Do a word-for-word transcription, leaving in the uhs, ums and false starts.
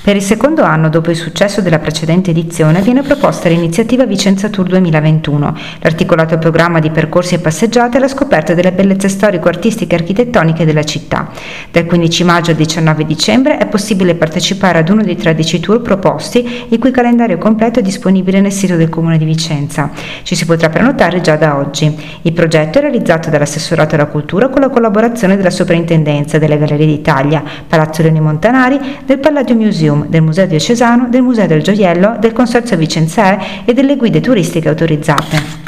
Per il secondo anno, dopo il successo della precedente edizione, viene proposta l'iniziativa Vicenza Tour duemilaventuno, l'articolato programma di percorsi e passeggiate alla scoperta delle bellezze storico-artistiche e architettoniche della città. Dal quindici maggio al diciannove dicembre è possibile partecipare ad uno dei tredici tour proposti, il cui calendario completo è disponibile nel sito del Comune di Vicenza. Ci si potrà prenotare già da oggi. Il progetto è realizzato dall'Assessorato alla Cultura con la collaborazione della Soprintendenza, delle Gallerie d'Italia, Palazzo Leoni Montanari, del Palladio Museum, del Museo Diocesano, del Museo del Gioiello, del Consorzio Vicenza e delle guide turistiche autorizzate.